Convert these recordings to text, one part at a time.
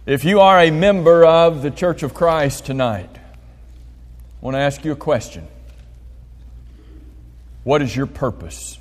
If you are a member of the Church of Christ tonight, I want to ask you a question. What is your purpose?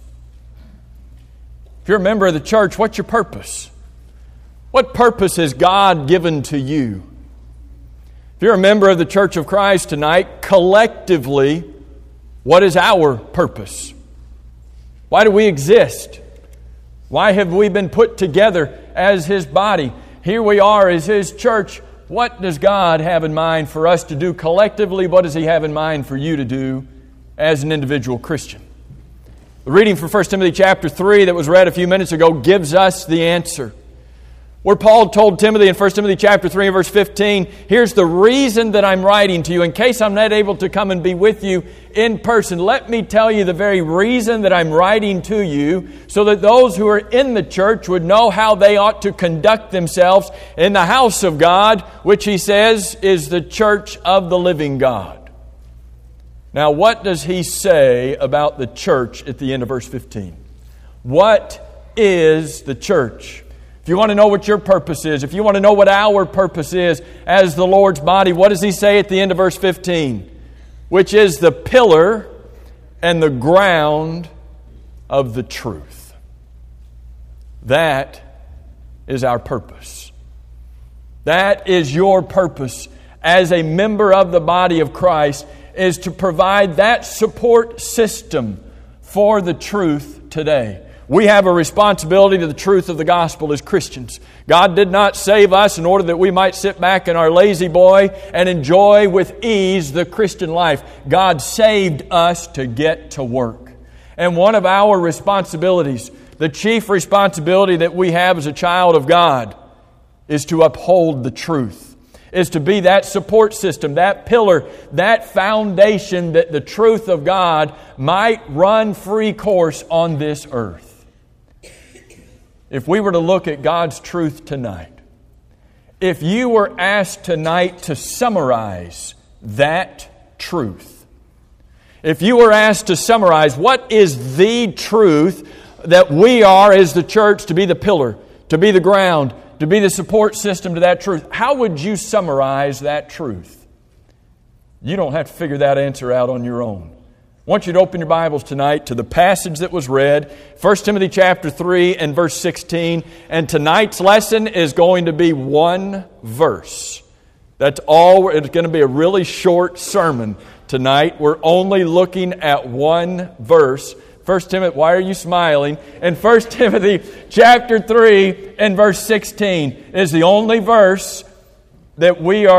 If you're a member of the church, what's your purpose? What purpose has God given to you? If you're a member of the Church of Christ tonight, collectively, what is our purpose? Why do we exist? Why have we been put together as His body? Here we are as His church. What does God have in mind for us to do collectively? What does He have in mind for you to do as an individual Christian? The reading from 1 Timothy chapter 3 that was read a few minutes ago gives us the answer. Where Paul told Timothy in 1 Timothy chapter 3 and verse 15, here's the reason that I'm writing to you. In case I'm not able to come and be with you in person, let me tell you the very reason that I'm writing to you, so that those who are in the church would know how they ought to conduct themselves in the house of God, which he says is the church of the living God. Now, what does he say about the church at the end of verse 15? What is the church? If you want to know what your purpose is, if you want to know what our purpose is as the Lord's body, what does he say at the end of verse 15? Which is the pillar and the ground of the truth. That is our purpose. That is your purpose as a member of the body of Christ, is to provide that support system for the truth today. We have a responsibility to the truth of the gospel as Christians. God did not save us in order that we might sit back in our lazy boy and enjoy with ease the Christian life. God saved us to get to work. And one of our responsibilities, the chief responsibility that we have as a child of God, is to uphold the truth, is to be that support system, that pillar, that foundation that the truth of God might run free course on this earth. If we were to look at God's truth tonight, if you were asked tonight to summarize that truth, if you were asked to summarize what is the truth that we are as the church to be the pillar, to be the ground, to be the support system to that truth, how would you summarize that truth? You don't have to figure that answer out on your own. I want you to open your Bibles tonight to the passage that was read, 1 Timothy chapter 3 and verse 16. And tonight's lesson is going to be one verse. That's all. It's going to be a really short sermon tonight. We're only looking at one verse. 1 Timothy, why are you smiling? And 1 Timothy chapter 3 and verse 16 is the only verse that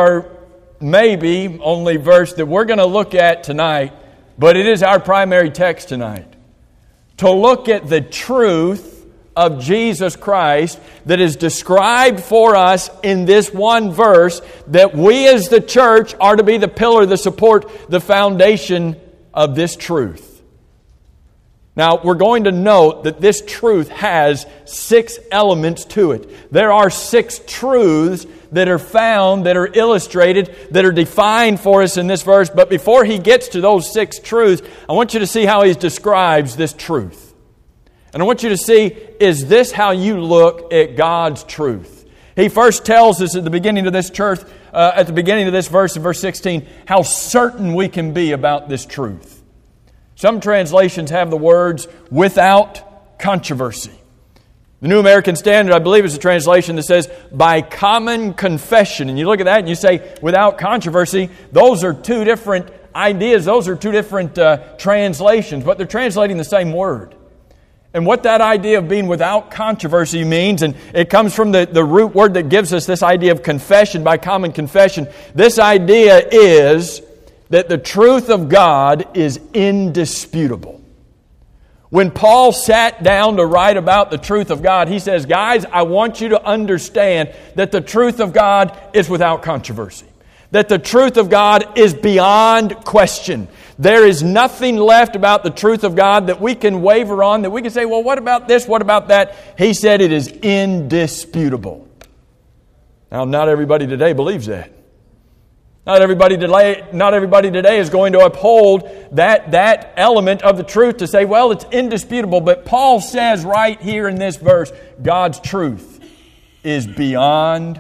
only verse that we're going to look at tonight. But it is our primary text tonight. To look at the truth of Jesus Christ that is described for us in this one verse, that we as the church are to be the pillar, the support, the foundation of this truth. Now, we're going to note that this truth has 6 elements to it. There are 6 truths that are found, that are illustrated, that are defined for us in this verse. But before he gets to those 6 truths, I want you to see how he describes this truth. And I want you to see, is this how you look at God's truth? He first tells us at the beginning of this verse, in verse 16, how certain we can be about this truth. Some translations have the words, without controversy. The New American Standard, I believe, is a translation that says, by common confession. And you look at that and you say, without controversy. Those are 2 different ideas. Those are 2 different translations, but they're translating the same word. And what that idea of being without controversy means, and it comes from the root word that gives us this idea of confession, by common confession. This idea is that the truth of God is indisputable. When Paul sat down to write about the truth of God, he says, guys, I want you to understand that the truth of God is without controversy. That the truth of God is beyond question. There is nothing left about the truth of God that we can waver on, that we can say, well, what about this? What about that? He said it is indisputable. Now, not everybody today believes that. Not everybody today is going to uphold that element of the truth to say, well, it's indisputable. But Paul says right here in this verse, God's truth is beyond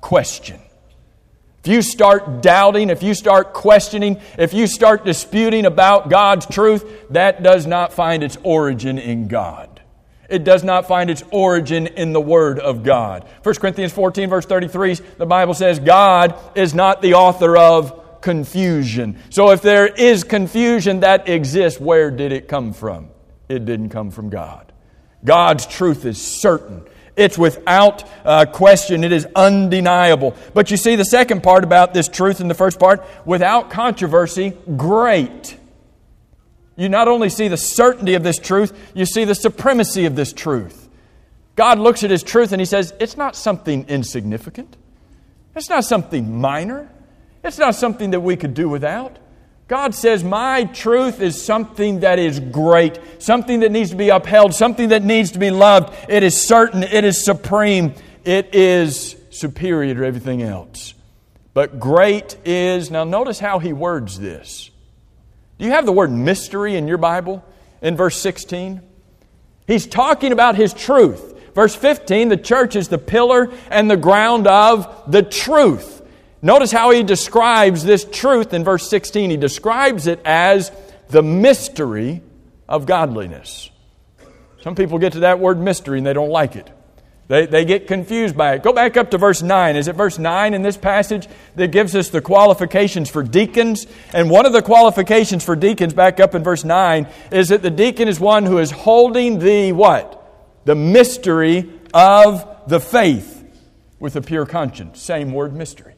question. If you start doubting, if you start questioning, if you start disputing about God's truth, that does not find its origin in God. It does not find its origin in the Word of God. 1 Corinthians 14, verse 33, the Bible says, God is not the author of confusion. So if there is confusion that exists, where did it come from? It didn't come from God. God's truth is certain. It's without question. It is undeniable. But you see the second part about this truth in the first part, without controversy, great. You not only see the certainty of this truth, you see the supremacy of this truth. God looks at His truth and He says, it's not something insignificant. It's not something minor. It's not something that we could do without. God says, my truth is something that is great, something that needs to be upheld, something that needs to be loved. It is certain, it is supreme, it is superior to everything else. But great is, now notice how He words this. Do you have the word mystery in your Bible in verse 16? He's talking about His truth. Verse 15, the church is the pillar and the ground of the truth. Notice how He describes this truth in verse 16. He describes it as the mystery of godliness. Some people get to that word mystery and they don't like it. They get confused by it. Go back up to verse 9. Is it verse 9 in this passage that gives us the qualifications for deacons? And one of the qualifications for deacons, back up in verse 9, is that the deacon is one who is holding the what? The mystery of the faith with a pure conscience. Same word, mystery.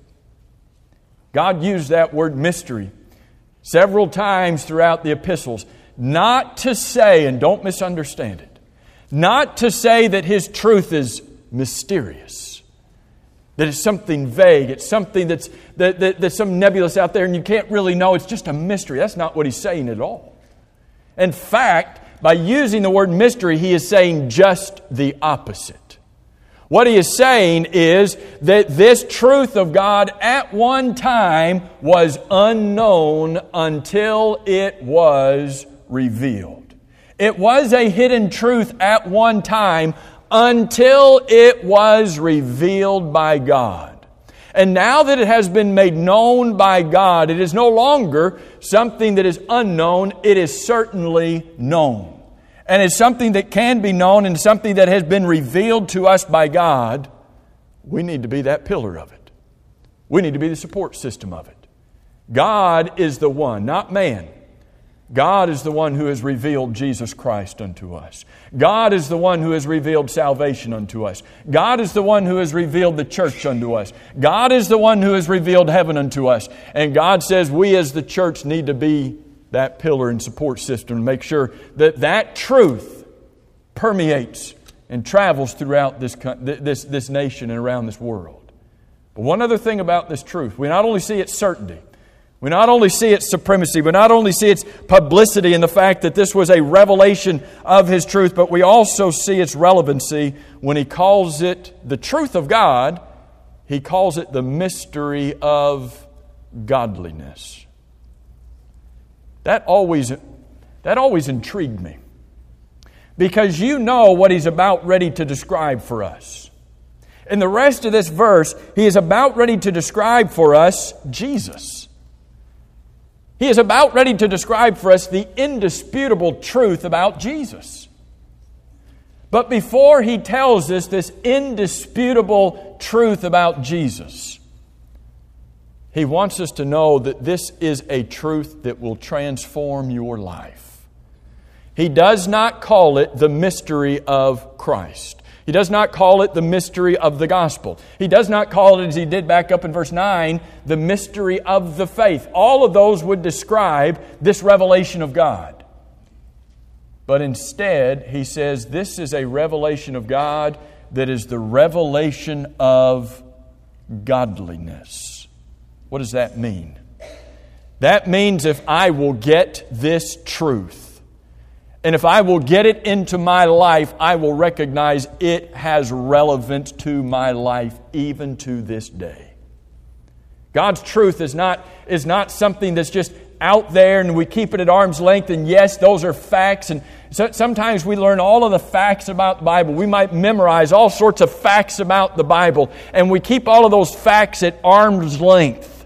God used that word mystery several times throughout the epistles, not to say, and don't misunderstand it, not to say that His truth is mysterious, that it's something vague, it's something that's some nebulous out there and you can't really know, it's just a mystery. That's not what He's saying at all. In fact, by using the word mystery, He is saying just the opposite. What He is saying is that this truth of God at one time was unknown until it was revealed. It was a hidden truth at one time until it was revealed by God. And now that it has been made known by God, it is no longer something that is unknown, it is certainly known. And it's something that can be known and something that has been revealed to us by God. We need to be that pillar of it. We need to be the support system of it. God is the one, not man. God is the one who has revealed Jesus Christ unto us. God is the one who has revealed salvation unto us. God is the one who has revealed the church unto us. God is the one who has revealed heaven unto us. And God says we as the church need to be that pillar and support system to make sure that that truth permeates and travels throughout this nation and around this world. But one other thing about this truth, we not only see its certainty, we not only see its supremacy, we not only see its publicity in the fact that this was a revelation of His truth, but we also see its relevancy when He calls it the truth of God. He calls it the mystery of godliness. That always intrigued me. Because you know what He's about ready to describe for us. In the rest of this verse, He is about ready to describe for us Jesus. He is about ready to describe for us the indisputable truth about Jesus. But before He tells us this indisputable truth about Jesus, He wants us to know that this is a truth that will transform your life. He does not call it the mystery of Christ. He does not call it the mystery of the gospel. He does not call it, as He did back up in verse 9, the mystery of the faith. All of those would describe this revelation of God. But instead, He says this is a revelation of God that is the revelation of godliness. What does that mean? That means if I will get this truth, and if I will get it into my life, I will recognize it has relevance to my life even to this day. God's truth is not something that's just out there and we keep it at arm's length. And yes, those are facts. And so sometimes we learn all of the facts about the Bible. We might memorize all sorts of facts about the Bible. And we keep all of those facts at arm's length.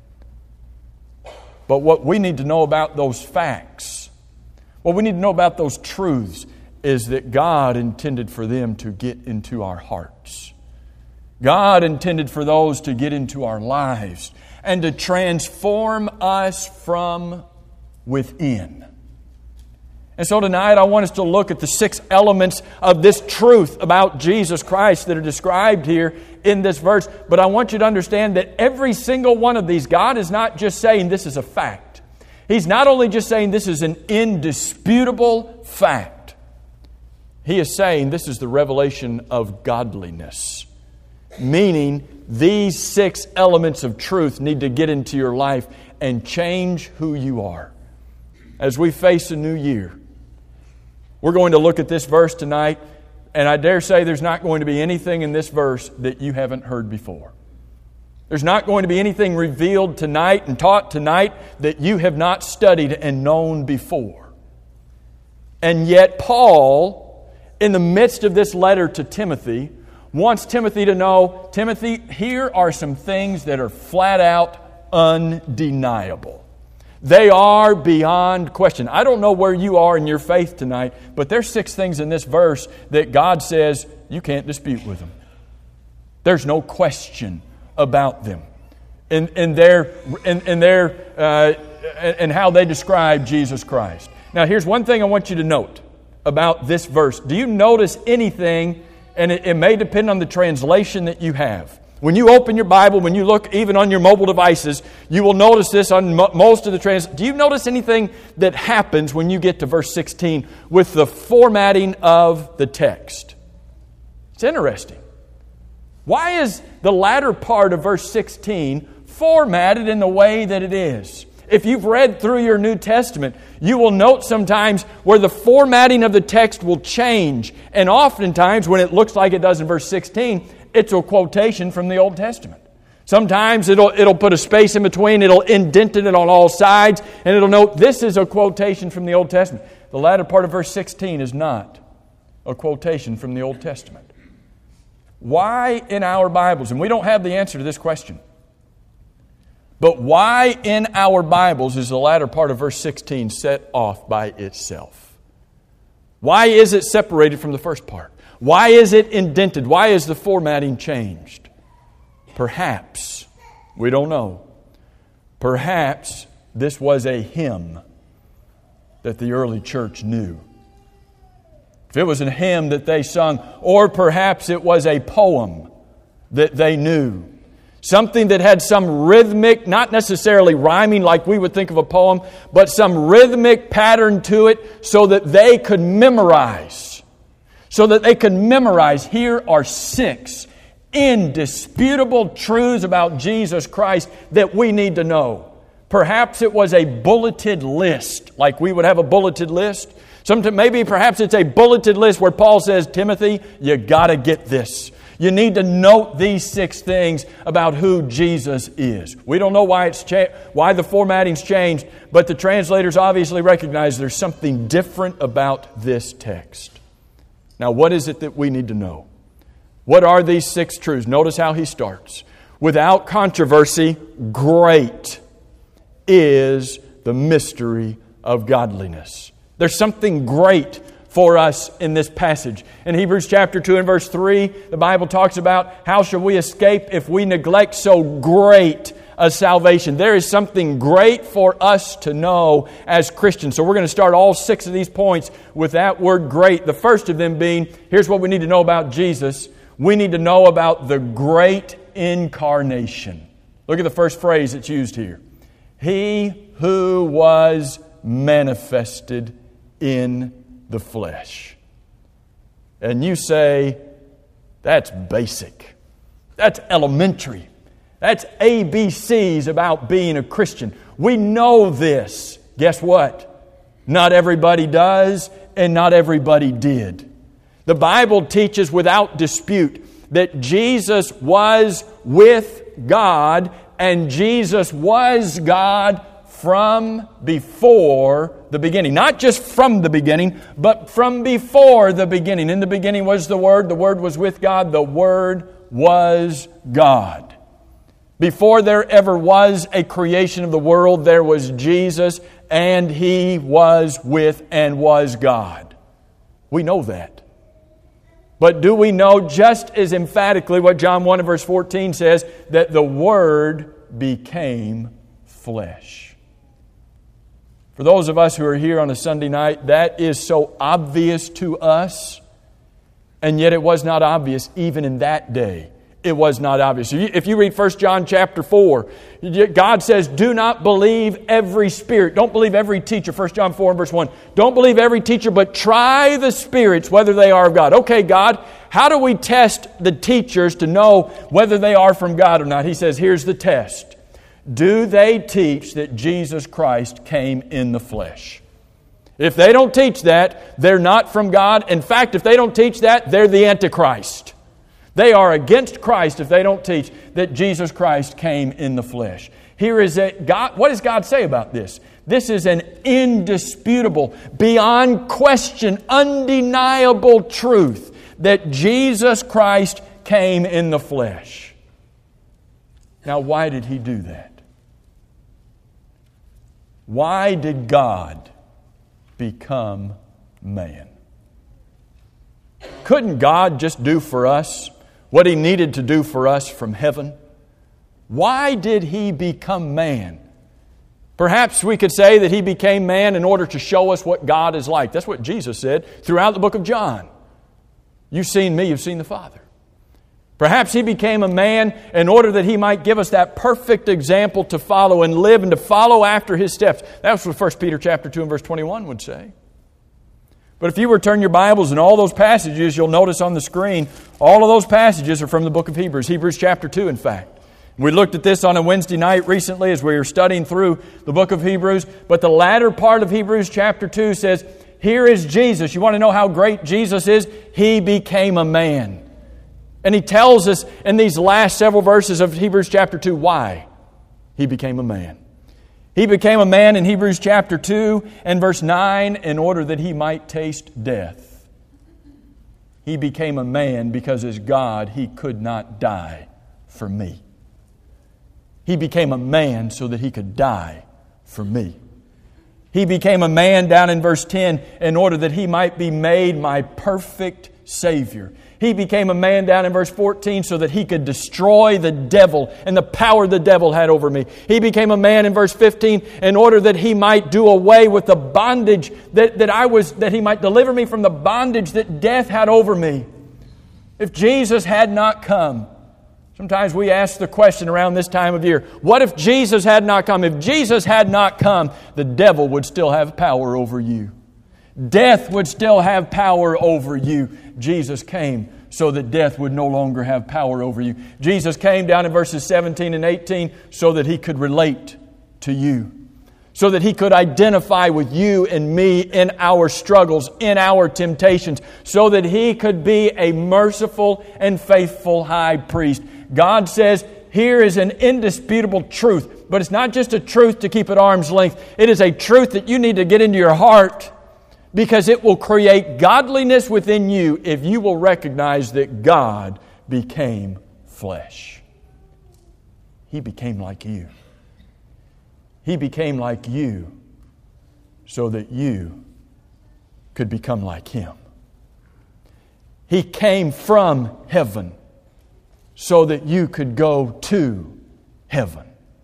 But what we need to know about those facts, what we need to know about those truths, is that God intended for them to get into our hearts. God intended for those to get into our lives and to transform us from within. And so tonight I want us to look at the 6 elements of this truth about Jesus Christ that are described here in this verse. But I want you to understand that every single one of these, God is not just saying this is a fact. He's not only just saying this is an indisputable fact. He is saying this is the revelation of godliness. Meaning, these 6 elements of truth need to get into your life and change who you are. As we face a new year, we're going to look at this verse tonight, and I dare say there's not going to be anything in this verse that you haven't heard before. There's not going to be anything revealed tonight and taught tonight that you have not studied and known before. And yet Paul, in the midst of this letter to Timothy, wants Timothy to know, Timothy, here are some things that are flat out undeniable. They are beyond question. I don't know where you are in your faith tonight, but there's 6 things in this verse that God says you can't dispute with them. There's no question about them in how they describe Jesus Christ. Now, here's one thing I want you to note about this verse. Do you notice anything? And it may depend on the translation that you have. When you open your Bible, when you look even on your mobile devices, you will notice this on most of the translations. Do you notice anything that happens when you get to verse 16 with the formatting of the text? It's interesting. Why is the latter part of verse 16 formatted in the way that it is? If you've read through your New Testament, you will note sometimes where the formatting of the text will change. And oftentimes, when it looks like it does in verse 16, it's a quotation from the Old Testament. Sometimes it'll put a space in between, it'll indent it on all sides, and it'll note this is a quotation from the Old Testament. The latter part of verse 16 is not a quotation from the Old Testament. Why in our Bibles, and we don't have the answer to this question, but why in our Bibles is the latter part of verse 16 set off by itself? Why is it separated from the first part? Why is it indented? Why is the formatting changed? Perhaps, we don't know, perhaps this was a hymn that the early church knew. If it was a hymn that they sung, or perhaps it was a poem that they knew. Something that had some rhythmic, not necessarily rhyming like we would think of a poem, but some rhythmic pattern to it so that they could memorize. So that they could memorize. Here are 6 indisputable truths about Jesus Christ that we need to know. Perhaps it was a bulleted list, like we would have a bulleted list. Maybe perhaps it's a bulleted list where Paul says, Timothy, you got to get this. You need to note these 6 things about who Jesus is. We don't know why the formatting's changed, but the translators obviously recognize there's something different about this text. Now, what is it that we need to know? What are these 6 truths? Notice how he starts. Without controversy, great is the mystery of godliness. There's something great for us in this passage. In Hebrews chapter 2 and verse 3, the Bible talks about how shall we escape if we neglect so great a salvation. There is something great for us to know as Christians. So we're going to start all 6 of these points with that word great. The first of them being, here's what we need to know about Jesus. We need to know about the great incarnation. Look at the first phrase that's used here. He who was manifested in the flesh. And you say, that's basic. That's elementary. That's ABCs about being a Christian. We know this. Guess what? Not everybody does, and not everybody did. The Bible teaches without dispute that Jesus was with God, and Jesus was God from before the beginning. Not just from the beginning, but from before the beginning. In the beginning was the Word was with God, the Word was God. Before there ever was a creation of the world, there was Jesus, and He was with and was God. We know that. But do we know just as emphatically what John 1 and verse 14 says, that the Word became flesh? For those of us who are here on a Sunday night, that is so obvious to us, and yet it was not obvious even in that day. It was not obvious. If you read 1 John chapter 4, God says, do not believe every spirit. Don't believe every teacher. 1 John 4 and verse 1. Don't believe every teacher, but try the spirits whether they are of God. Okay, God, how do we test the teachers to know whether they are from God or not? He says, here's the test. Do they teach that Jesus Christ came in the flesh? If they don't teach that, they're not from God. In fact, if they don't teach that, they're the Antichrist. They are against Christ if they don't teach that Jesus Christ came in the flesh. Here is God. What does God say about this? This is an indisputable, beyond question, undeniable truth that Jesus Christ came in the flesh. Now, why did He do that? Why did God become man? Couldn't God just do for us what He needed to do for us from heaven? Why did He become man? Perhaps we could say that He became man in order to show us what God is like. That's what Jesus said throughout the book of John. You've seen me, you've seen the Father. Perhaps He became a man in order that He might give us that perfect example to follow and live and to follow after His steps. That's what 1 Peter chapter 2 and verse 21 would say. But if you return your Bibles and all those passages, you'll notice on the screen, all of those passages are from the book of Hebrews. Hebrews chapter 2, in fact. We looked at this on a Wednesday night recently as we were studying through the book of Hebrews. But the latter part of Hebrews chapter 2 says, here is Jesus. You want to know how great Jesus is? He became a man. And He tells us in these last several verses of Hebrews chapter 2 why He became a man. He became a man in Hebrews chapter 2 and verse 9 in order that He might taste death. He became a man because as God He could not die for me. He became a man so that He could die for me. He became a man down in verse 10 in order that He might be made my perfect Savior. He became a man down in verse 14 so that He could destroy the devil and the power the devil had over me. He became a man in verse 15 in order that He might do away with the bondage that He might deliver me from the bondage that death had over me. If Jesus had not come, sometimes we ask the question around this time of year, what if Jesus had not come? If Jesus had not come, the devil would still have power over you. Death would still have power over you. Jesus came so that death would no longer have power over you. Jesus came down in verses 17 and 18 so that He could relate to you. So that He could identify with you and me in our struggles, in our temptations. So that He could be a merciful and faithful high priest. God says, here is an indisputable truth. But it's not just a truth to keep at arm's length. It is a truth that you need to get into your heart. Because it will create godliness within you if you will recognize that God became flesh. He became like you. He became like you so that you could become like Him. He came from heaven so that you could go to heaven.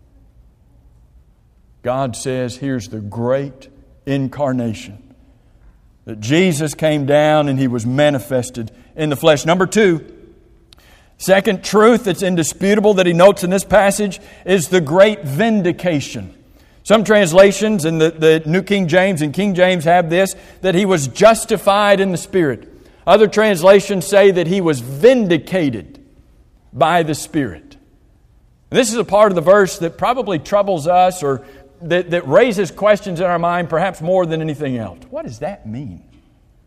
God says, here's the great incarnation. That Jesus came down and He was manifested in the flesh. Number 2, second truth that's indisputable that He notes in this passage is the great vindication. Some translations in the New King James and King James have this, that He was justified in the Spirit. Other translations say that He was vindicated by the Spirit. And this is a part of the verse that probably troubles us or that raises questions in our mind perhaps more than anything else. What does that mean?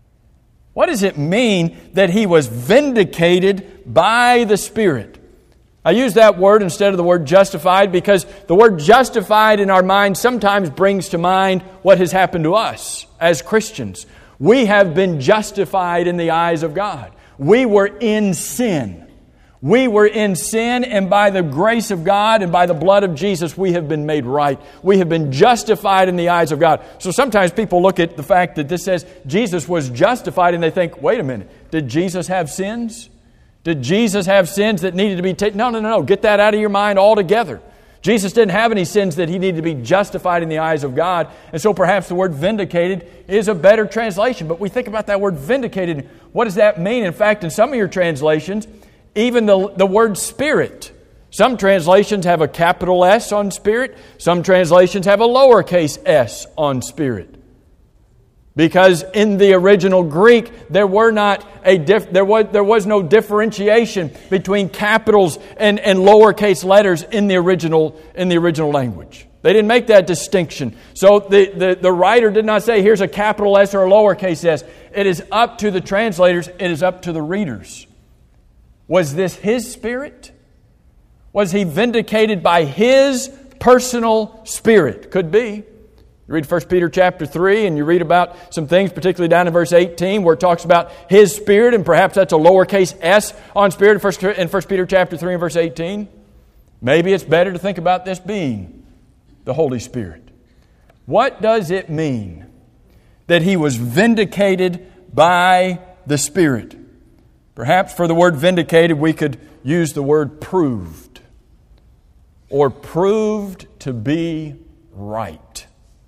What does it mean that He was vindicated by the Spirit? I use that word instead of the word justified because the word justified in our mind sometimes brings to mind what has happened to us as Christians. We have been justified in the eyes of God. We were in sin. We were in sin, and by the grace of God and by the blood of Jesus, we have been made right. We have been justified in the eyes of God. So sometimes people look at the fact that this says Jesus was justified, and they think, wait a minute, did Jesus have sins? Did Jesus have sins that needed to be taken? No. Get that out of your mind altogether. Jesus didn't have any sins that He needed to be justified in the eyes of God. And so perhaps the word vindicated is a better translation. But we think about that word vindicated. What does that mean? In fact, in some of your translations, even the word Spirit. Some translations have a capital S on Spirit. Some translations have a lowercase s on Spirit. Because in the original Greek, there was no differentiation between capitals and lowercase letters in the original language. They didn't make that distinction. So the writer did not say, here's a capital S or a lowercase s. It is up to the translators. It is up to the readers. Was this His Spirit? Was He vindicated by His personal Spirit? Could be. You read 1 Peter chapter 3 and you read about some things, particularly down in verse 18, where it talks about His Spirit, and perhaps that's a lowercase s on Spirit in 1 Peter chapter 3 and verse 18. Maybe it's better to think about this being the Holy Spirit. What does it mean that He was vindicated by the Spirit? Perhaps for the word vindicated, we could use the word proved, or proved to be right.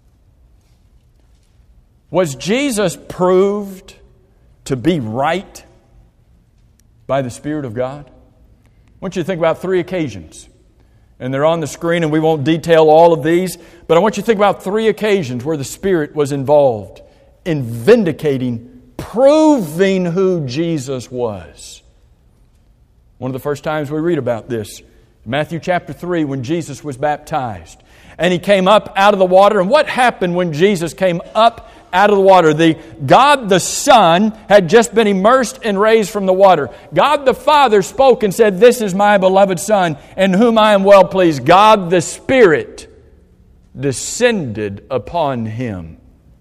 Was Jesus proved to be right by the Spirit of God? I want you to think about 3 occasions. And they're on the screen, and we won't detail all of these, but I want you to think about 3 occasions where the Spirit was involved in vindicating, proving who Jesus was. One of the first times we read about this, Matthew chapter 3, when Jesus was baptized. And He came up out of the water. And what happened when Jesus came up out of the water? God the Son had just been immersed and raised from the water. God the Father spoke and said, "This is my beloved Son, in whom I am well pleased." God the Spirit descended upon Him.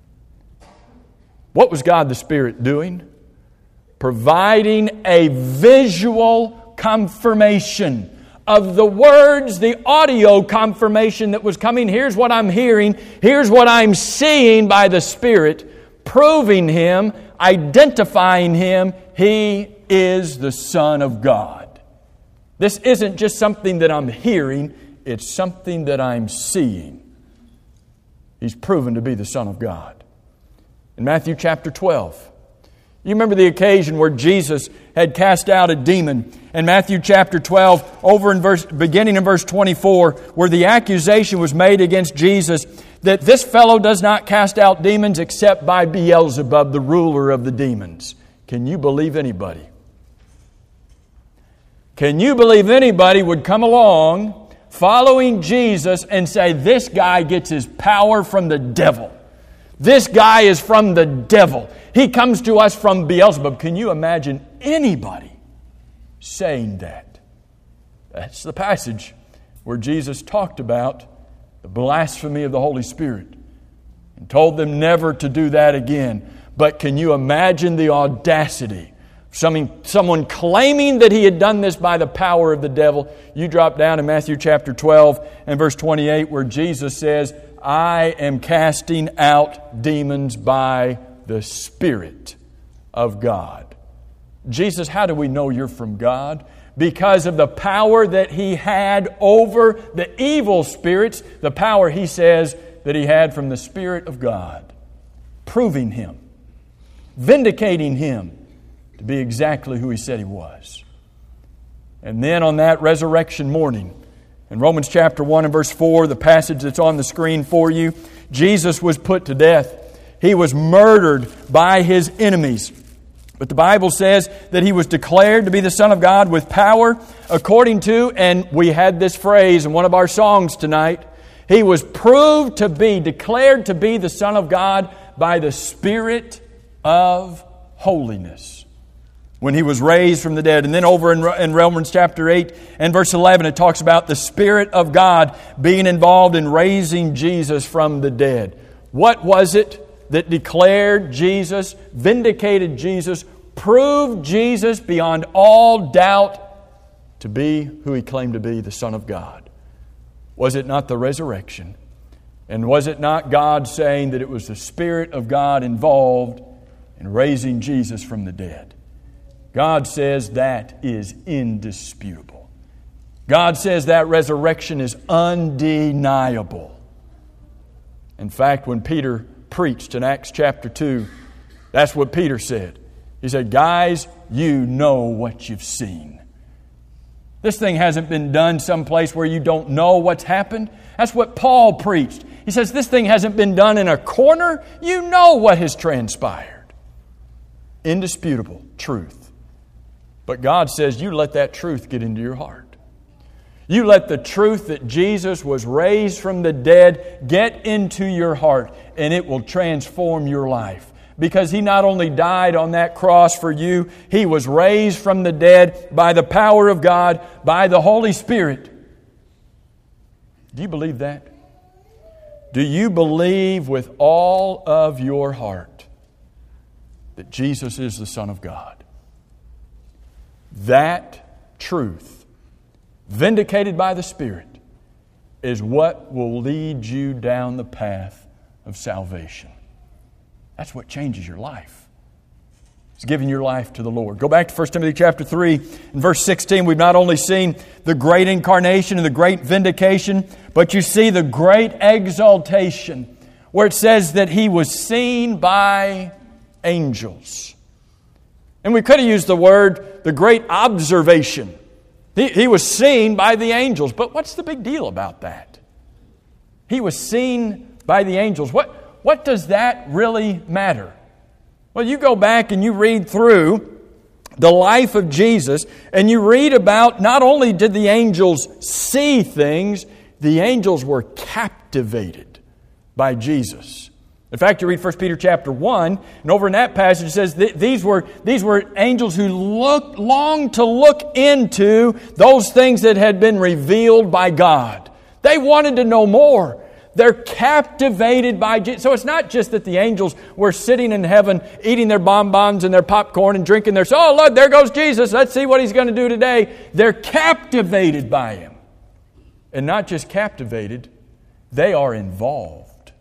What was God the Spirit doing? Providing a visual confirmation of the words, the audio confirmation that was coming. Here's what I'm hearing. Here's what I'm seeing by the Spirit, proving Him, identifying Him. He is the Son of God. This isn't just something that I'm hearing. It's something that I'm seeing. He's proven to be the Son of God. In Matthew chapter 12, you remember the occasion where Jesus had cast out a demon. In Matthew chapter 12, beginning in verse 24, where the accusation was made against Jesus that this fellow does not cast out demons except by Beelzebub, the ruler of the demons. Can you believe anybody? Can you believe anybody would come along following Jesus and say, this guy gets his power from the devil? This guy is from the devil. He comes to us from Beelzebub. Can you imagine anybody saying that? That's the passage where Jesus talked about the blasphemy of the Holy Spirit and told them never to do that again. But can you imagine the audacity? Someone claiming that he had done this by the power of the devil. You drop down in Matthew chapter 12 and verse 28 where Jesus says, I am casting out demons by the Spirit of God. Jesus, how do we know you're from God? Because of the power that He had over the evil spirits, the power, He says, that He had from the Spirit of God, proving Him, vindicating Him to be exactly who He said He was. And then on that resurrection morning, in Romans chapter 1 and verse 4, the passage that's on the screen for you, Jesus was put to death. He was murdered by His enemies. But the Bible says that He was declared to be the Son of God with power according to, and we had this phrase in one of our songs tonight, He was proved to be, declared to be the Son of God by the Spirit of holiness. when He was raised from the dead. And then over in Romans chapter 8 and verse 11, it talks about the Spirit of God being involved in raising Jesus from the dead. What was it that declared Jesus, vindicated Jesus, proved Jesus beyond all doubt to be who He claimed to be, the Son of God? Was it not the resurrection? And was it not God saying that it was the Spirit of God involved in raising Jesus from the dead? God says that is indisputable. God says that resurrection is undeniable. In fact, when Peter preached in Acts chapter 2, that's what Peter said. He said, guys, you know what you've seen. This thing hasn't been done someplace where you don't know what's happened. That's what Paul preached. He says, this thing hasn't been done in a corner. You know what has transpired. Indisputable truth. But God says, you let that truth get into your heart. You let the truth that Jesus was raised from the dead get into your heart, and it will transform your life. Because He not only died on that cross for you, He was raised from the dead by the power of God, by the Holy Spirit. Do you believe that? Do you believe with all of your heart that Jesus is the Son of God? That truth, vindicated by the Spirit, is what will lead you down the path of salvation. That's what changes your life. It's giving your life to the Lord. Go back to 1 Timothy chapter 3 and verse 16. We've not only seen the great incarnation and the great vindication, but you see the great exaltation where it says that He was seen by angels. And we could have used the word, the great observation. He was seen by the angels. But what's the big deal about that? He was seen by the angels. What does that really matter? Well, you go back and you read through the life of Jesus, and you read about not only did the angels see things, the angels were captivated by Jesus. In fact, you read 1 Peter chapter 1, and over in that passage it says these were angels who longed to look into those things that had been revealed by God. They wanted to know more. They're captivated by Jesus. So it's not just that the angels were sitting in heaven eating their bonbons and their popcorn and drinking their... Oh, look, there goes Jesus. Let's see what He's going to do today. They're captivated by Him. And not just captivated, they are involved.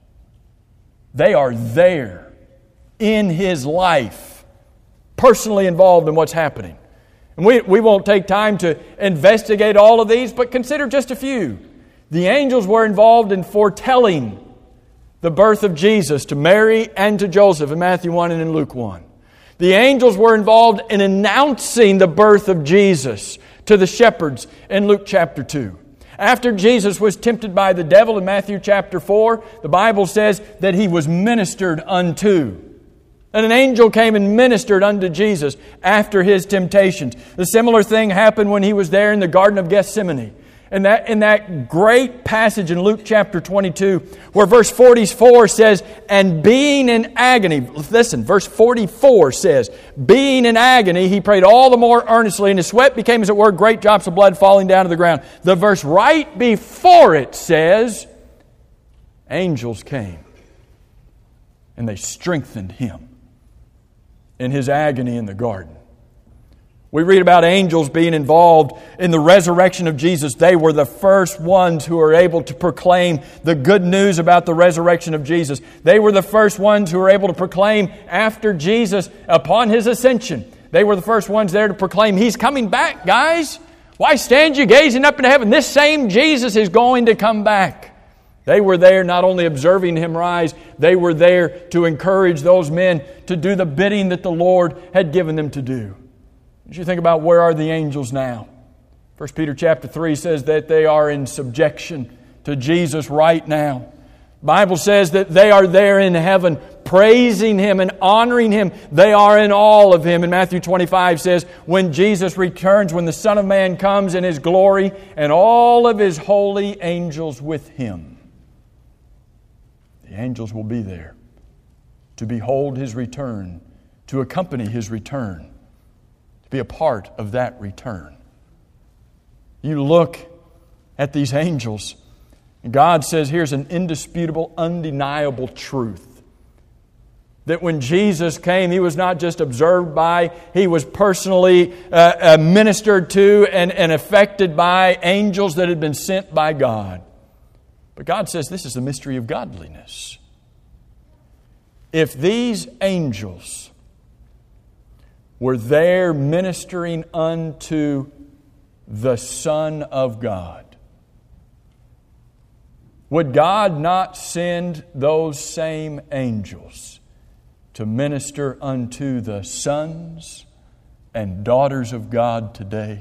They are there in His life, personally involved in what's happening. And we won't take time to investigate all of these, but consider just a few. The angels were involved in foretelling the birth of Jesus to Mary and to Joseph in Matthew 1 and in Luke 1. The angels were involved in announcing the birth of Jesus to the shepherds in Luke chapter 2. After Jesus was tempted by the devil in Matthew chapter 4, the Bible says that He was ministered unto. And an angel came and ministered unto Jesus after His temptations. The similar thing happened when He was there in the Garden of Gethsemane. In that great passage in Luke chapter 22, where verse 44 says, and being in agony, listen, verse 44 says, being in agony, He prayed all the more earnestly, and His sweat became, as it were, great drops of blood falling down to the ground. The verse right before it says, angels came, and they strengthened Him in His agony in the garden. We read about angels being involved in the resurrection of Jesus. They were the first ones who were able to proclaim the good news about the resurrection of Jesus. They were the first ones who were able to proclaim after Jesus, upon His ascension. They were the first ones there to proclaim, He's coming back, guys. Why stand you gazing up into heaven? This same Jesus is going to come back. They were there not only observing Him rise, they were there to encourage those men to do the bidding that the Lord had given them to do. As you think about where are the angels now? 1 Peter chapter 3 says that they are in subjection to Jesus right now. The Bible says that they are there in heaven praising Him and honoring Him. They are in awe of Him. And Matthew 25 says, when Jesus returns, when the Son of Man comes in His glory and all of His holy angels with Him, the angels will be there to behold His return, to accompany His return. to be a part of that return. You look at these angels, and God says here's an indisputable, undeniable truth. That when Jesus came, He was not just observed by, He was personally ministered to and affected by angels that had been sent by God. But God says this is the mystery of godliness. If these angels were there ministering unto the Son of God, would God not send those same angels to minister unto the sons and daughters of God today?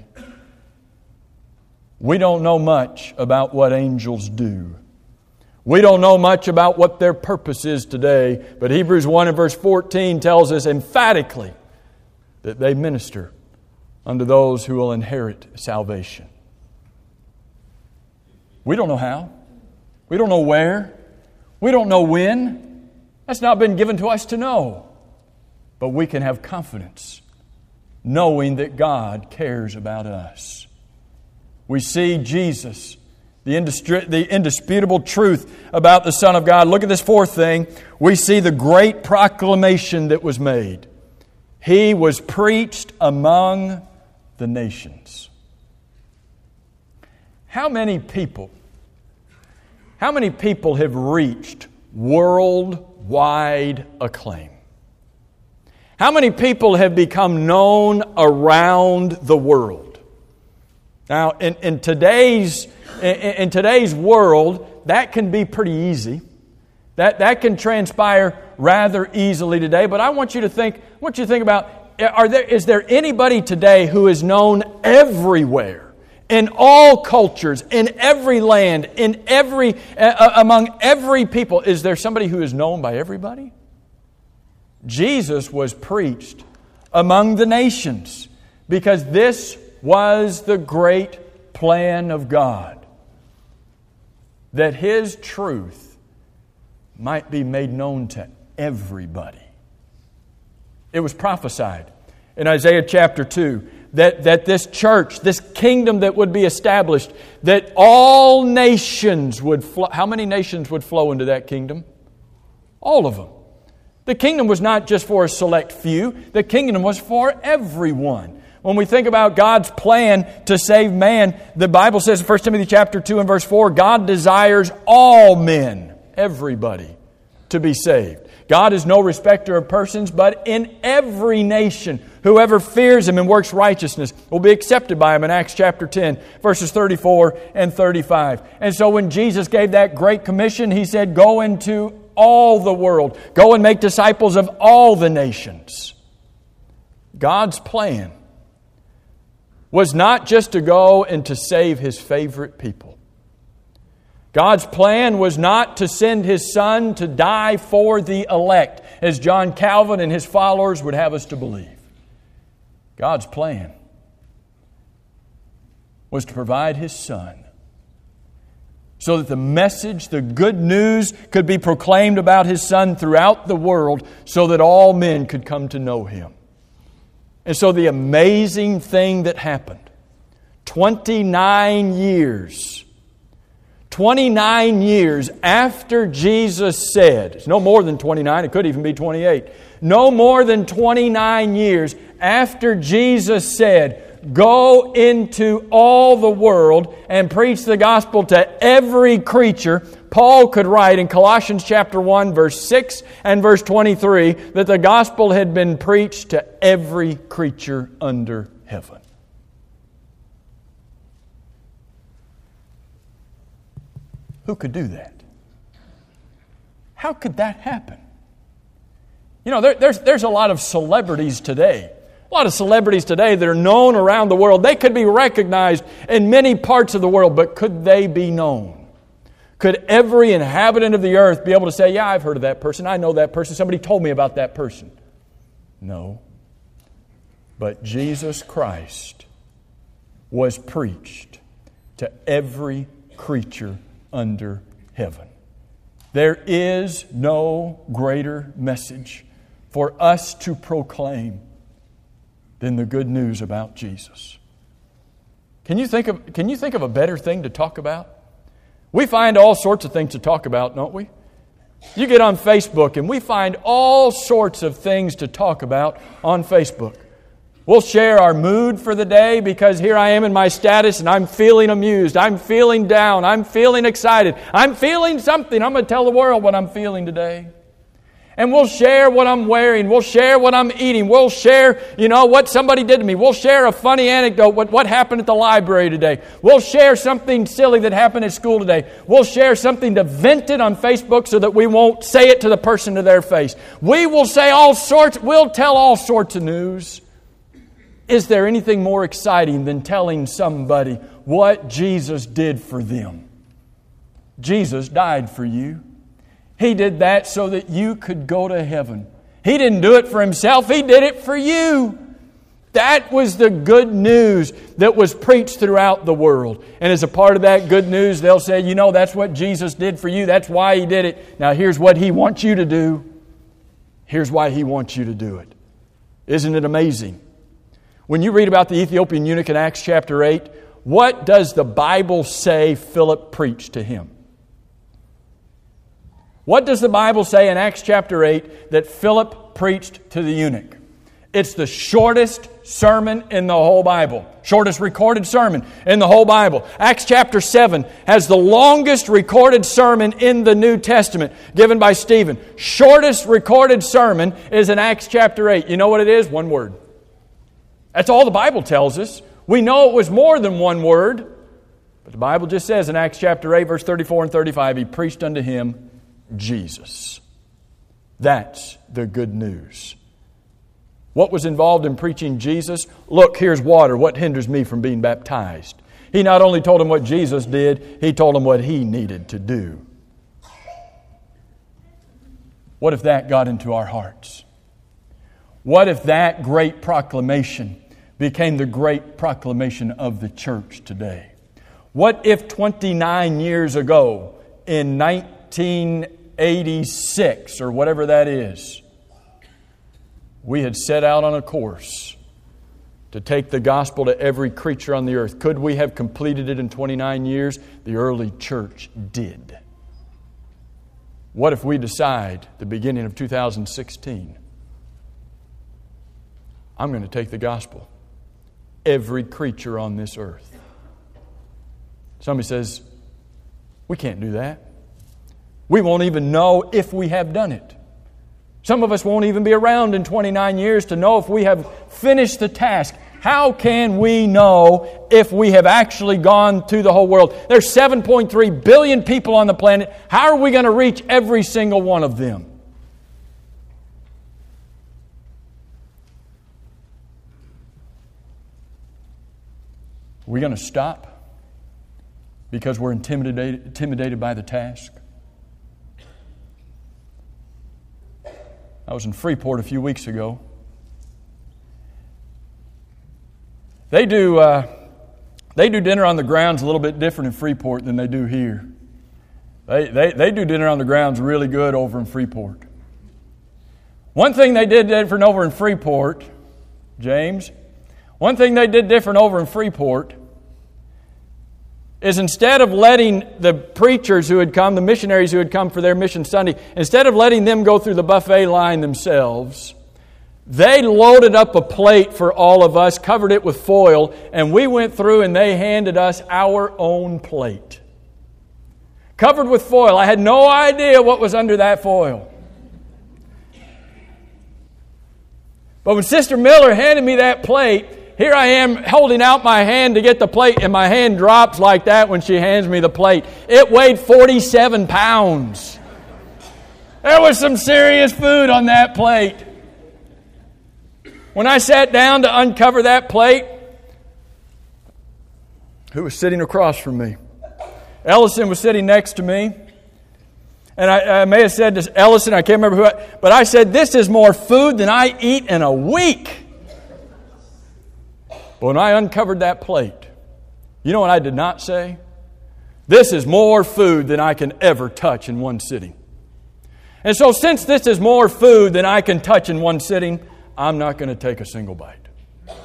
We don't know much about what angels do. We don't know much about what their purpose is today, but Hebrews 1 and verse 14 tells us emphatically that they minister unto those who will inherit salvation. We don't know how. We don't know where. We don't know when. That's not been given to us to know. But we can have confidence knowing that God cares about us. We see Jesus, the indisputable truth about the Son of God. Look at this fourth thing. We see the great proclamation that was made. He was preached among the nations. How many people have reached worldwide acclaim? How many people have become known around the world? Now, in today's world, that can be pretty easy. That can transpire rather easily today. But I want you to think about, is there anybody today who is known everywhere, in all cultures, in every land, among every people? Is there somebody who is known by everybody? Jesus was preached among the nations because this was the great plan of God, that His truth might be made known to everybody. It was prophesied in Isaiah chapter 2 that this church, this kingdom that would be established, that all nations would flow. How many nations would flow into that kingdom? All of them. The kingdom was not just for a select few. The kingdom was for everyone. When we think about God's plan to save man, the Bible says in 1 Timothy chapter 2 and verse 4, God desires all men, everybody, to be saved. God is no respecter of persons, but in every nation, whoever fears Him and works righteousness will be accepted by Him in Acts chapter 10, verses 34 and 35. And so when Jesus gave that great commission, He said, go into all the world. Go and make disciples of all the nations. God's plan was not just to go and to save His favorite people. God's plan was not to send His Son to die for the elect, as John Calvin and his followers would have us to believe. God's plan was to provide His Son so that the message, the good news, could be proclaimed about His Son throughout the world so that all men could come to know Him. And so the amazing thing that happened, 29 years after Jesus said, it's no more than 29, it could even be 28, no more than 29 years after Jesus said, go into all the world and preach the gospel to every creature, Paul could write in Colossians chapter 1, verse 6 and verse 23 that the gospel had been preached to every creature under heaven. Who could do that? How could that happen? You know, there's a lot of celebrities today. A lot of celebrities today that are known around the world. They could be recognized in many parts of the world, but could they be known? Could every inhabitant of the earth be able to say, yeah, I've heard of that person, I know that person, somebody told me about that person? No. But Jesus Christ was preached to every creature under heaven. There is no greater message for us to proclaim than the good news about Jesus. Can you think of a better thing to talk about? We find all sorts of things to talk about, don't we? You get on Facebook and we find all sorts of things to talk about on Facebook. We'll share our mood for the day because here I am in my status and I'm feeling amused. I'm feeling down. I'm feeling excited. I'm feeling something. I'm going to tell the world what I'm feeling today. And we'll share what I'm wearing. We'll share what I'm eating. We'll share, what somebody did to me. We'll share a funny anecdote, what happened at the library today. We'll share something silly that happened at school today. We'll share something to vent it on Facebook so that we won't say it to the person to their face. We'll tell all sorts of news. Is there anything more exciting than telling somebody what Jesus did for them? Jesus died for you. He did that so that you could go to heaven. He didn't do it for Himself. He did it for you. That was the good news that was preached throughout the world. And as a part of that good news, they'll say, that's what Jesus did for you. That's why He did it. Now here's what He wants you to do. Here's why He wants you to do it. Isn't it amazing? When you read about the Ethiopian eunuch in Acts chapter 8, what does the Bible say Philip preached to him? What does the Bible say in Acts chapter 8 that Philip preached to the eunuch? It's the shortest sermon in the whole Bible. Shortest recorded sermon in the whole Bible. Acts chapter 7 has the longest recorded sermon in the New Testament given by Stephen. Shortest recorded sermon is in Acts chapter 8. You know what it is? One word. That's all the Bible tells us. We know it was more than one word. But the Bible just says in Acts chapter 8, verse 34 and 35, He preached unto him Jesus. That's the good news. What was involved in preaching Jesus? Look, here's water. What hinders me from being baptized? He not only told him what Jesus did, He told him what he needed to do. What if that got into our hearts? What if that great proclamation became the great proclamation of the church today? What if 29 years ago, in 1986, or whatever that is, we had set out on a course to take the gospel to every creature on the earth? Could we have completed it in 29 years? The early church did. What if we decide, the beginning of 2016, I'm going to take the gospel every creature on this earth? Somebody says, we can't do that. We won't even know if we have done it. Some of us won't even be around in 29 years to know if we have finished the task. How can we know if we have actually gone to the whole world? There's 7.3 billion people on the planet. How are we going to reach every single one of them? Are we going to stop because we're intimidated by the task? I was in Freeport a few weeks ago. They do dinner on the grounds a little bit different in Freeport than they do here. They do dinner on the grounds really good over in Freeport. One thing they did different over in Freeport, James, one thing they did different over in Freeport is instead of letting the preachers who had come, the missionaries who had come for their Mission Sunday, instead of letting them go through the buffet line themselves, they loaded up a plate for all of us, covered it with foil, and we went through and they handed us our own plate. Covered with foil. I had no idea what was under that foil. But when Sister Miller handed me that plate, here I am holding out my hand to get the plate, and my hand drops like that when she hands me the plate. It weighed 47 pounds. There was some serious food on that plate. When I sat down to uncover that plate, who was sitting across from me? Ellison was sitting next to me. And I may have said to Ellison, I can't remember but I said, this is more food than I eat in a week. But when I uncovered that plate, you know what I did not say? This is more food than I can ever touch in one sitting. And so since this is more food than I can touch in one sitting, I'm not going to take a single bite.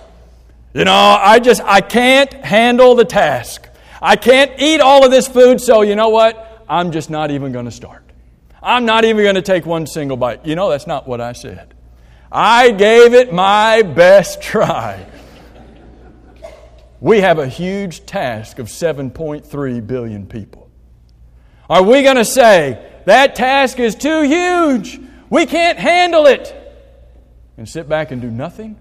I can't handle the task. I can't eat all of this food, so you know what? I'm just not even going to start. I'm not even going to take one single bite. That's not what I said. I gave it my best try. We have a huge task of 7.3 billion people. Are we going to say, that task is too huge, we can't handle it, and sit back and do nothing?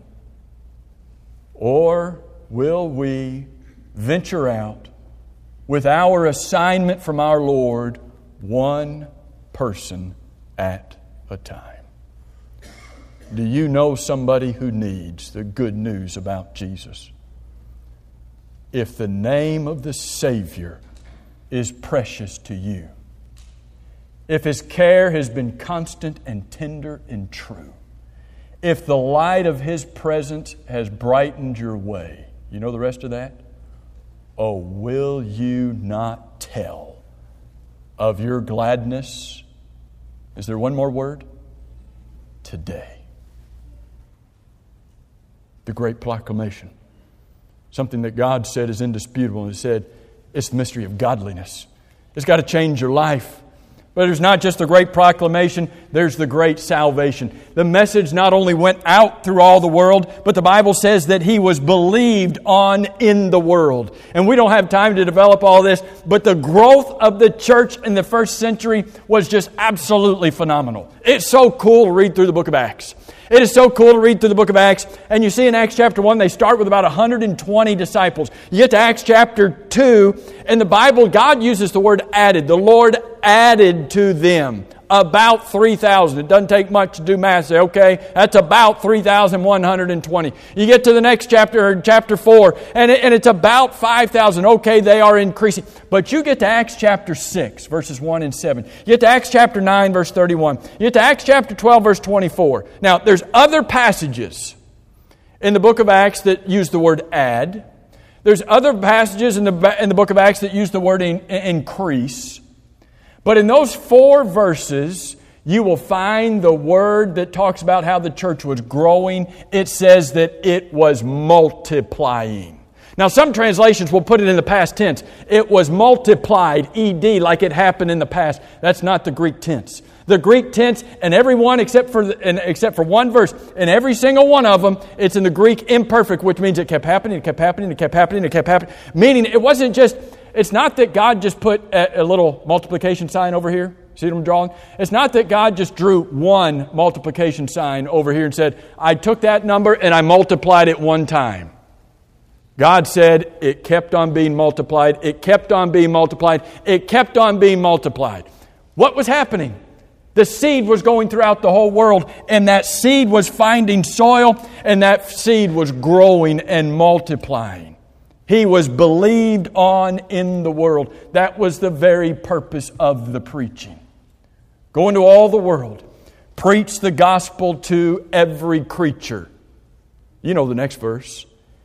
Or will we venture out with our assignment from our Lord, one person at a time? Do you know somebody who needs the good news about Jesus? If the name of the Savior is precious to you, if His care has been constant and tender and true, if the light of His presence has brightened your way, you know the rest of that? Oh, will you not tell of your gladness? Is there one more word? Today. The great proclamation. Something that God said is indisputable. And He said, it's the mystery of godliness. It's got to change your life. But there's not just the great proclamation, there's the great salvation. The message not only went out through all the world, but the Bible says that He was believed on in the world. And we don't have time to develop all this, but the growth of the church in the first century was just absolutely phenomenal. It's so cool to read through the book of Acts. It is so cool to read through the book of Acts. And you see in Acts chapter 1, they start with about 120 disciples. You get to Acts chapter 2, in the Bible, God uses the word added. The Lord added to them about 3,000. It doesn't take much to do math. Say, okay, that's about 3,120. You get to the next chapter, chapter 4, and it's about 5,000. Okay, they are increasing. But you get to Acts chapter 6, verses 1 and 7. You get to Acts chapter 9, verse 31. You get to Acts chapter 12, verse 24. Now, there's other passages in the book of Acts that use the word add. There's other passages in the book of Acts that use the word increase. But in those 4 verses, you will find the word that talks about how the church was growing. It says that it was multiplying. Now, some translations will put it in the past tense. It was multiplied, ed, like it happened in the past. That's not the Greek tense. The Greek tense, and every one except for one verse, and every single one of them, it's in the Greek imperfect, which means it kept happening, it kept happening, it kept happening, it kept happening. Meaning, it wasn't just... It's not that God just put a little multiplication sign over here. See what I'm drawing? It's not that God just drew one multiplication sign over here and said, I took that number and I multiplied it one time. God said it kept on being multiplied. It kept on being multiplied. It kept on being multiplied. What was happening? The seed was going throughout the whole world, and that seed was finding soil, and that seed was growing and multiplying. He was believed on in the world. That was the very purpose of the preaching. Go into all the world. Preach the gospel to every creature. You know the next verse.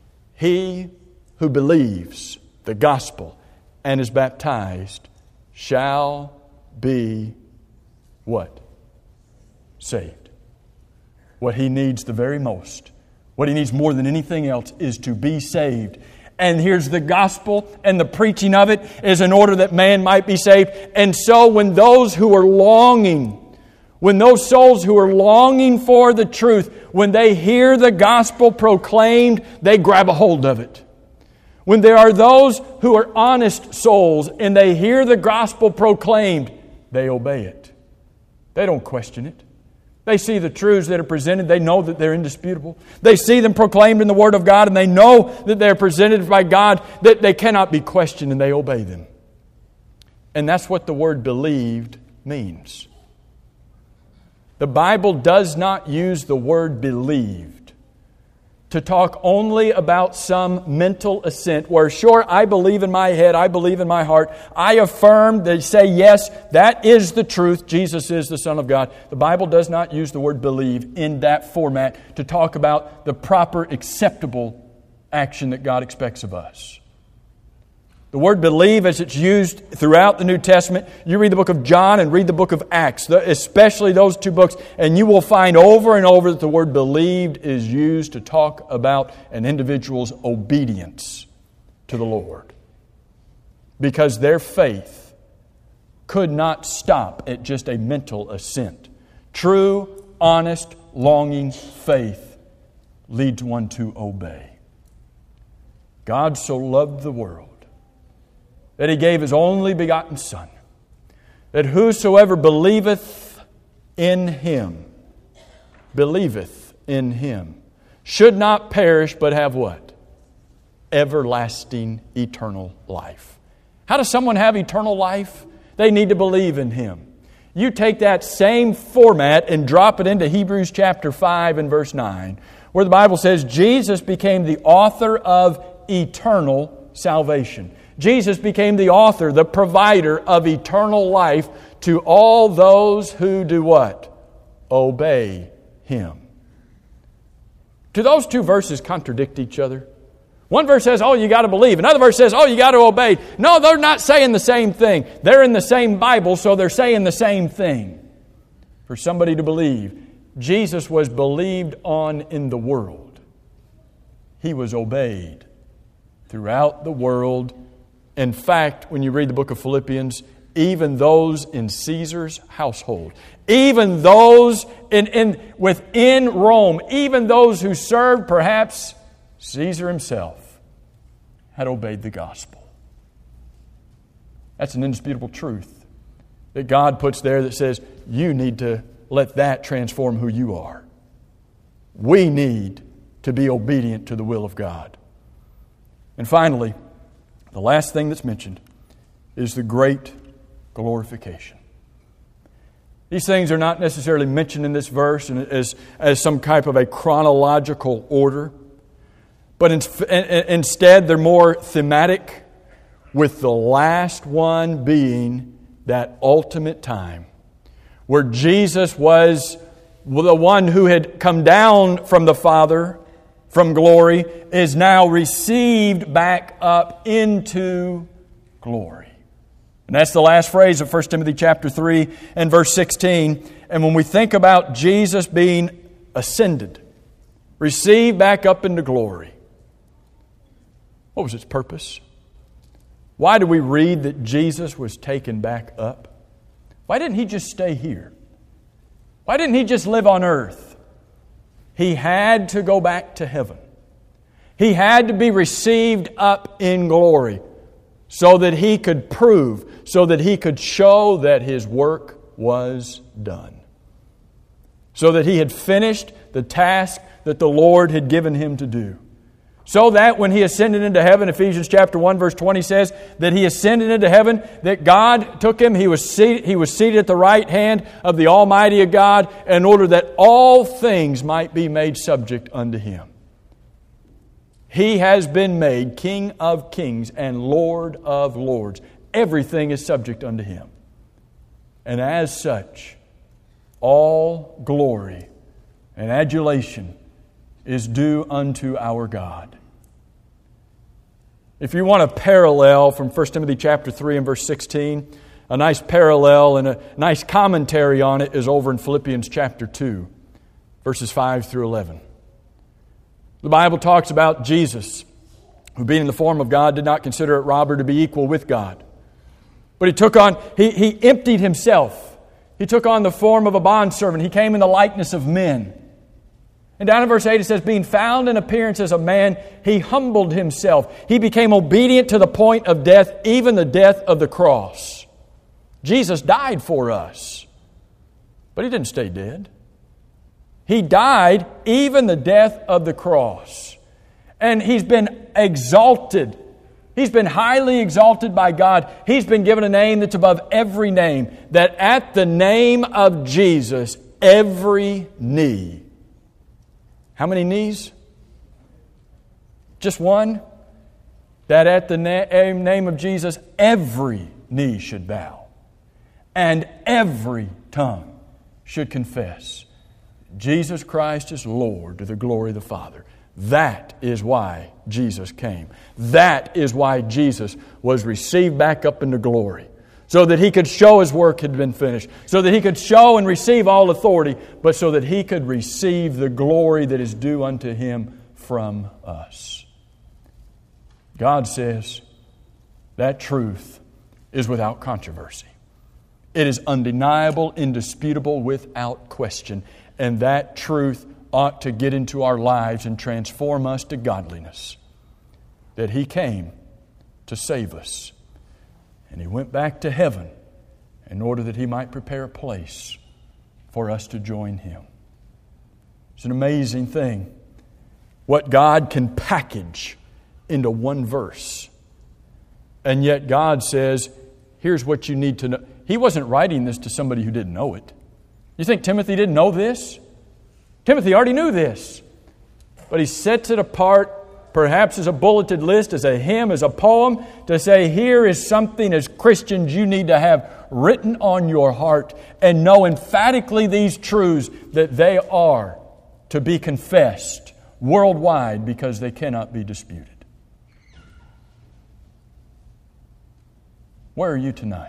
He who believes the gospel and is baptized shall be what? Saved. What he needs the very most, what he needs more than anything else, is to be saved. And here's the gospel, and the preaching of it is in order that man might be saved. And so when those who are longing, when those souls who are longing for the truth, when they hear the gospel proclaimed, they grab a hold of it. When there are those who are honest souls and they hear the gospel proclaimed, they obey it. They don't question it. They see the truths that are presented. They know that they're indisputable. They see them proclaimed in the Word of God, and they know that they're presented by God, that they cannot be questioned, and they obey them. And that's what the word believed means. The Bible does not use the word believed to talk only about some mental assent where, sure, I believe in my head, I believe in my heart, I affirm, they say, yes, that is the truth, Jesus is the Son of God. The Bible does not use the word believe in that format to talk about the proper, acceptable action that God expects of us. The word believe, as it's used throughout the New Testament, you read the book of John and read the book of Acts, especially those two books, and you will find over and over that the word believed is used to talk about an individual's obedience to the Lord. Because their faith could not stop at just a mental assent. True, honest, longing faith leads one to obey. God so loved the world that He gave His only begotten Son, that whosoever believeth in Him, should not perish but have what? Everlasting, eternal life. How does someone have eternal life? They need to believe in Him. You take that same format and drop it into Hebrews chapter 5 and verse 9, where the Bible says Jesus became the author of eternal salvation. Jesus became the author, the provider of eternal life to all those who do what? Obey Him. Do those two verses contradict each other? One verse says, oh, you got to believe. Another verse says, oh, you got to obey. No, they're not saying the same thing. They're in the same Bible, so they're saying the same thing. For somebody to believe, Jesus was believed on in the world. He was obeyed throughout the world. In fact, when you read the book of Philippians, even those in Caesar's household, even those within Rome, even those who served perhaps Caesar himself, had obeyed the gospel. That's an indisputable truth that God puts there that says you need to let that transform who you are. We need to be obedient to the will of God. And finally, the last thing that's mentioned is the great glorification. These things are not necessarily mentioned in this verse as some type of a chronological order, but instead they're more thematic, with the last one being that ultimate time where Jesus was the one who had come down from the Father from glory, is now received back up into glory. And that's the last phrase of 1 Timothy chapter 3 and verse 16. And when we think about Jesus being ascended, received back up into glory, what was its purpose? Why do we read that Jesus was taken back up? Why didn't He just stay here? Why didn't He just live on earth? He had to go back to heaven. He had to be received up in glory so that He could prove, so that He could show that His work was done. So that He had finished the task that the Lord had given Him to do. So that when He ascended into heaven, Ephesians chapter 1 verse 20 says that He ascended into heaven, that God took Him, He was seated at the right hand of the Almighty God in order that all things might be made subject unto Him. He has been made King of kings and Lord of lords. Everything is subject unto Him. And as such, all glory and adulation is due unto our God. If you want a parallel from 1 Timothy chapter 3 and verse 16, a nice parallel and a nice commentary on it is over in Philippians chapter 2, verses 5 through 11. The Bible talks about Jesus, who being in the form of God did not consider it robbery to be equal with God. But He emptied Himself. He took on the form of a bondservant. He came in the likeness of men. And down in verse 8 it says, being found in appearance as a man, He humbled Himself. He became obedient to the point of death, even the death of the cross. Jesus died for us. But He didn't stay dead. He died even the death of the cross. And He's been exalted. He's been highly exalted by God. He's been given a name that's above every name, that at the name of Jesus, every knee. How many knees? Just one? That at the name of Jesus, every knee should bow. And every tongue should confess Jesus Christ is Lord to the glory of the Father. That is why Jesus came. That is why Jesus was received back up into glory. So that He could show His work had been finished. So that He could show and receive all authority. But so that He could receive the glory that is due unto Him from us. God says that truth is without controversy. It is undeniable, indisputable, without question. And that truth ought to get into our lives and transform us to godliness. That He came to save us. And He went back to heaven in order that He might prepare a place for us to join Him. It's an amazing thing what God can package into one verse. And yet God says, here's what you need to know. He wasn't writing this to somebody who didn't know it. You think Timothy didn't know this? Timothy already knew this. But he sets it apart, perhaps as a bulleted list, as a hymn, as a poem, to say, here is something as Christians you need to have written on your heart and know emphatically these truths that they are to be confessed worldwide because they cannot be disputed. Where are you tonight?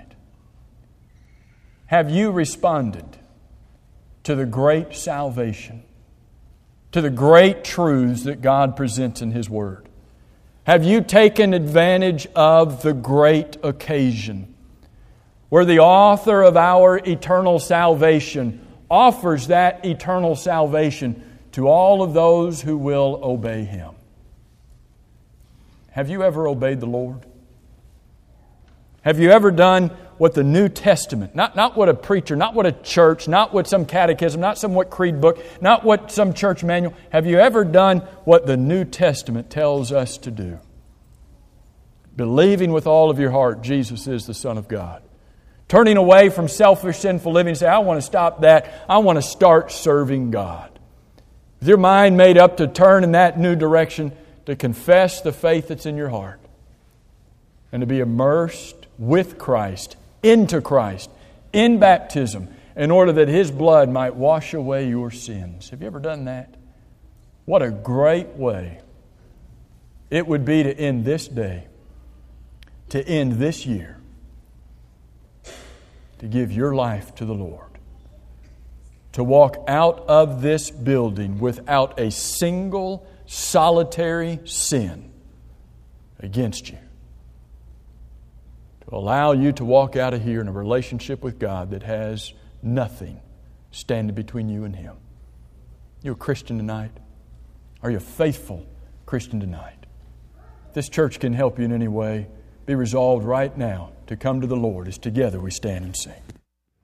Have you responded to the great salvation, to the great truths that God presents in His Word? Have you taken advantage of the great occasion where the author of our eternal salvation offers that eternal salvation to all of those who will obey Him? Have you ever obeyed the Lord? Have you ever done what the New Testament, not what a preacher, not what a church, not what some catechism, not some what creed book, not what some church manual, have you ever done what the New Testament tells us to do? Believing with all of your heart Jesus is the Son of God. Turning away from selfish, sinful living and say, I want to stop that. I want to start serving God. With your mind made up to turn in that new direction, to confess the faith that's in your heart, and to be immersed with Christ, into Christ, in baptism, in order that His blood might wash away your sins. Have you ever done that? What a great way it would be to end this day, to end this year, to give your life to the Lord, to walk out of this building without a single solitary sin against you. To allow you to walk out of here in a relationship with God that has nothing standing between you and Him. You a Christian tonight? Are you a faithful Christian tonight? If this church can help you in any way, be resolved right now to come to the Lord as together we stand and sing.